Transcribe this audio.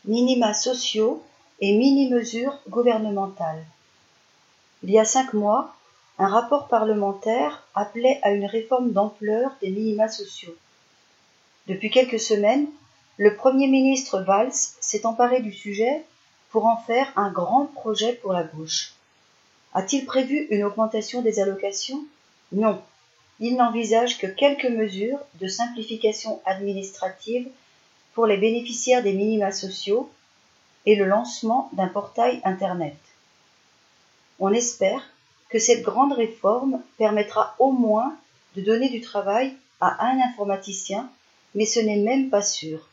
minima sociaux et mini-mesures gouvernementales. Il y a 5 mois, un rapport parlementaire appelait à une réforme d'ampleur des minima sociaux. Depuis quelques semaines, le Premier ministre Valls s'est emparé du sujet pour en faire un grand projet pour la gauche. A-t-il prévu une augmentation des allocations ? Non. Il n'envisage que quelques mesures de simplification administrative pour les bénéficiaires des minima sociaux et le lancement d'un portail Internet. On espère que cette grande réforme permettra au moins de donner du travail à un informaticien, mais ce n'est même pas sûr.